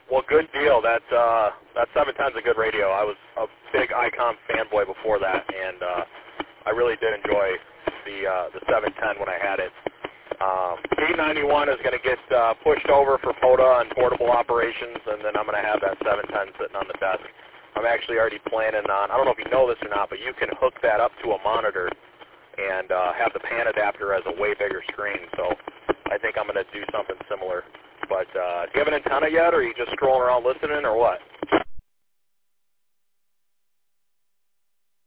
Well, good deal. That 710's a good radio. I was a big Icom fanboy before that, and I really did enjoy the 710 when I had it. 891 is going to get pushed over for POTA and portable operations, and then I'm going to have that 710 sitting on the desk. I'm actually already planning on, I don't know if you know this or not, but you can hook that up to a monitor and have the pan adapter as a way bigger screen, so I think I'm going to do something similar. But do you have an antenna yet, or are you just strolling around listening, or what?